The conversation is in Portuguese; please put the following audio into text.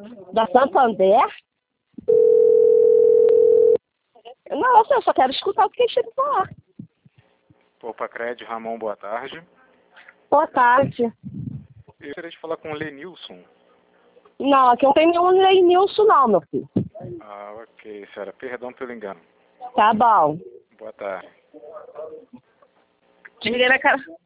Da Santander? Nossa, eu só quero escutar o que eles têm que falar. Poupa Crédito, Ramon, boa tarde. Boa tarde. Eu gostaria de falar com o Lenilson. Não, aqui não tem nenhum Lenilson não, meu filho. Ah, ok, senhora. Perdão pelo engano. Tá bom. Boa tarde. Desliguei na cara.